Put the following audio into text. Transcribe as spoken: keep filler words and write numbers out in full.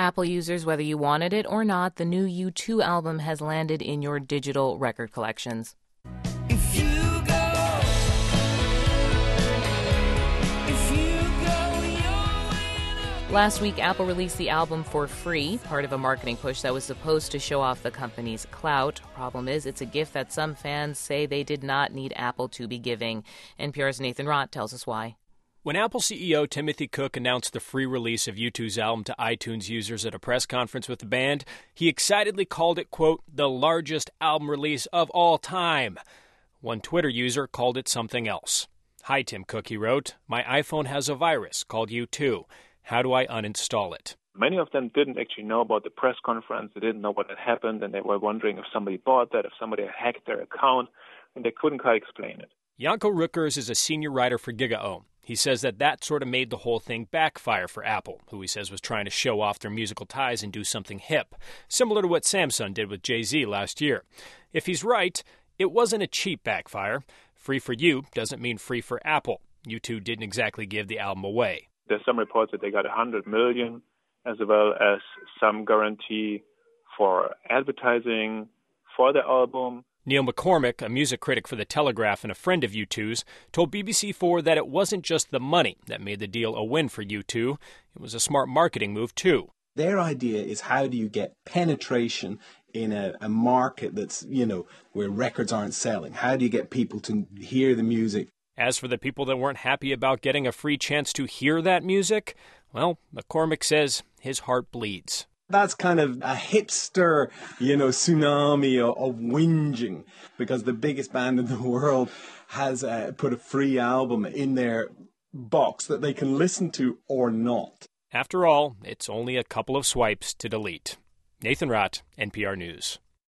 Apple users, whether you wanted it or not, the new U two album has landed in your digital record collections. If you go, if you go your way. Last week, Apple released the album for free, part of a marketing push that was supposed to show off the company's clout. Problem is, it's a gift that some fans say they did not need Apple to be giving. N P R's Nathan Rott tells us why. When Apple C E O Timothy Cook announced the free release of U two's album to iTunes users at a press conference with the band, he excitedly called it, quote, the largest album release of all time. One Twitter user called it something else. Hi, Tim Cook, he wrote. My iPhone has a virus called U two. How do I uninstall it? Many of them didn't actually know about the press conference. They didn't know what had happened, and they were wondering if somebody bought that, if somebody had hacked their account, and they couldn't quite explain it. Janko Rückers is a senior writer for GigaOM. He says that that sort of made the whole thing backfire for Apple, who he says was trying to show off their musical ties and do something hip, similar to what Samsung did with Jay-Z last year. If he's right, it wasn't a cheap backfire. Free for you doesn't mean free for Apple. U two didn't exactly give the album away. There's some reports that they got one hundred million dollars as well as some guarantee for advertising for the album. Neil McCormick, a music critic for The Telegraph and a friend of U two's, told B B C four that it wasn't just the money that made the deal a win for U two. It was a smart marketing move, too. Their idea is how do you get penetration in a, a market that's, you know, where records aren't selling? How do you get people to hear the music? As for the people that weren't happy about getting a free chance to hear that music, well, McCormick says his heart bleeds. That's kind of a hipster, you know, tsunami of, of whinging because the biggest band in the world has uh, put a free album in their box that they can listen to or not. After all, it's only a couple of swipes to delete. Nathan Rott, N P R News.